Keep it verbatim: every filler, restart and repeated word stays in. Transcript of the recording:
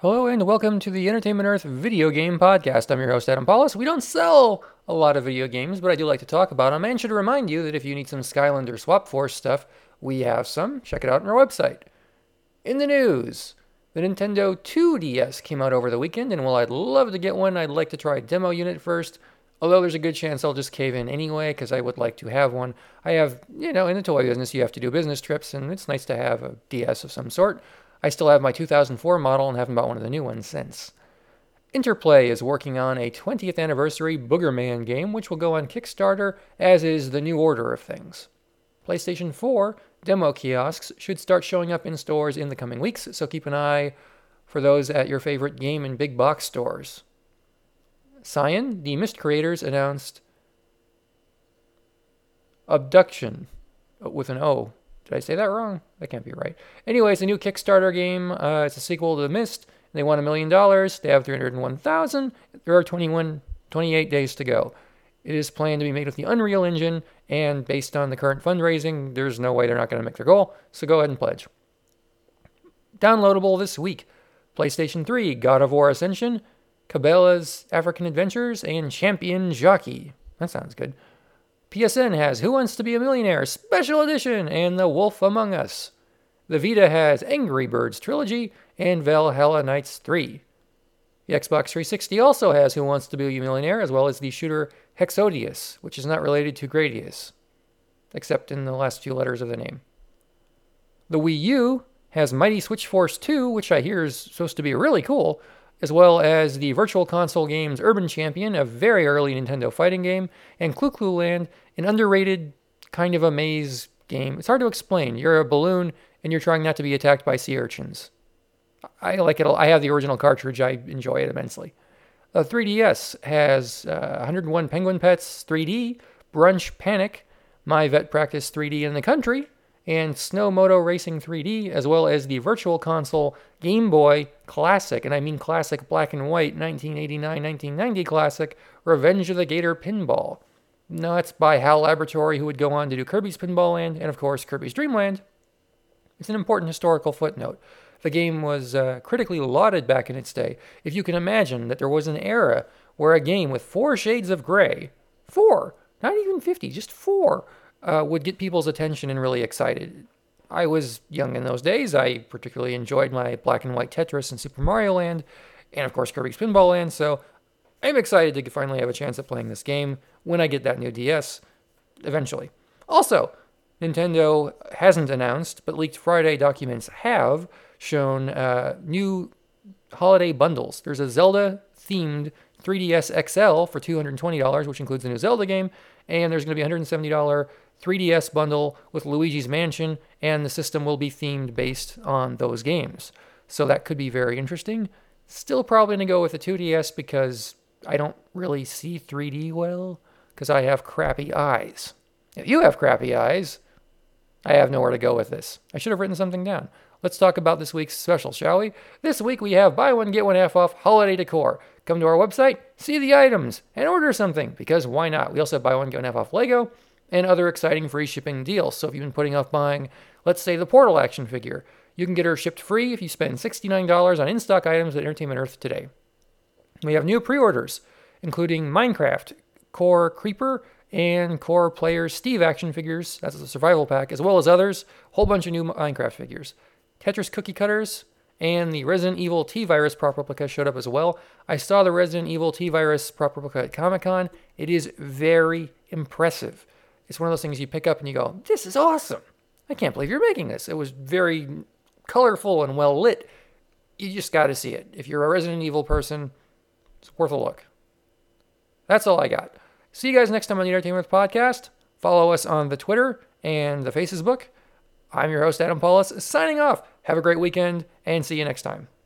Hello and welcome to the Entertainment Earth Video Game Podcast. I'm your host, Adam Paulus. We don't sell a lot of video games, but I do like to talk about them, and should remind you that if you need some Skylander Swap Force stuff, we have some. Check it out on our website. In the news, the Nintendo two D S came out over the weekend, and while I'd love to get one, I'd like to try a demo unit first, although there's a good chance I'll just cave in anyway, because I would like to have one. I have, you know, in the toy business, you have to do business trips, and it's nice to have a D S of some sort. I still have my two thousand four model and haven't bought one of the new ones since. Interplay is working on a twentieth anniversary Boogerman game, which will go on Kickstarter, as is the new order of things. PlayStation four demo kiosks should start showing up in stores in the coming weeks, so keep an eye for those at your favorite game and big box stores. Cyan, the Myst creators, announced Abduction, with an O. Did I say that wrong? That can't be right. Anyway, it's a new Kickstarter game. Uh, it's a sequel to The Myst. They want a million dollars. They have three hundred one thousand. There are twenty-one, twenty-eight days to go. It is planned to be made with the Unreal Engine, and based on the current fundraising, there's no way they're not going to make their goal, so go ahead and pledge. Downloadable this week: PlayStation three, God of War Ascension, Cabela's African Adventures, and Champion Jockey. That sounds good. P S N has Who Wants to Be a Millionaire Special Edition and The Wolf Among Us. The Vita has Angry Birds Trilogy and Valhalla Knights three. The Xbox three sixty also has Who Wants to Be a Millionaire, as well as the shooter Hexodius, which is not related to Gradius, except in the last few letters of the name. The Wii U has Mighty Switch Force two, which I hear is supposed to be really cool, as well as the Virtual Console games Urban Champion, a very early Nintendo fighting game, and Clu Clu Land, an underrated kind of a maze game. It's hard to explain. You're a balloon, and you're trying not to be attacked by sea urchins. I like it. I have the original cartridge. I enjoy it immensely. The three D S has uh, one hundred one Penguin Pets three D, Brunch Panic, My Vet Practice three D in the Country, and Snow Moto Racing three D, as well as the Virtual Console Game Boy Classic, and I mean classic black and white nineteen eighty-nine nineteen ninety classic, Revenge of the Gator Pinball. No, it's by HAL Laboratory, who would go on to do Kirby's Pinball Land, and of course Kirby's Dream Land. It's an important historical footnote. The game was uh, critically lauded back in its day. If you can imagine that there was an era where a game with four shades of gray, four, not even fifty, just four, Uh, would get people's attention and really excited. I was young in those days. I particularly enjoyed my black and white Tetris and Super Mario Land, and of course Kirby's Pinball Land, so I'm excited to finally have a chance at playing this game when I get that new D S, eventually. Also, Nintendo hasn't announced, but leaked Friday documents have shown uh, new holiday bundles. There's a Zelda-themed three D S X L for two hundred twenty dollars, which includes the new Zelda game, and there's going to be a one hundred seventy dollars three D S bundle with Luigi's Mansion, and the system will be themed based on those games. So that could be very interesting. Still probably going to go with the two D S because I don't really see three D well, because I have crappy eyes. If you have crappy eyes, I have nowhere to go with this. I should have written something down. Let's talk about this week's special, shall we? This week we have buy one, get one half off holiday decor. Come to our website, see the items, and order something, because why not? We also have buy one, get one half off Lego, and other exciting free shipping deals. So if you've been putting off buying, let's say, the Portal action figure, you can get her shipped free if you spend sixty-nine dollars on in-stock items at Entertainment Earth today. We have new pre-orders, including Minecraft, Core Creeper, and Core Players Steve action figures. That's a survival pack, as well as others. A whole bunch of new Minecraft figures. Tetris Cookie Cutters, and the Resident Evil T-Virus prop replica showed up as well. I saw the Resident Evil T-Virus prop replica at Comic-Con. It is very impressive. It's one of those things you pick up and you go, this is awesome. I can't believe you're making this. It was very colorful and well lit. You just got to see it. If you're a Resident Evil person, it's worth a look. That's all I got. See you guys next time on the Entertainment Podcast. Follow us on the Twitter and the Facebook. I'm your host, Adam Paulus, signing off. Have a great weekend, and see you next time.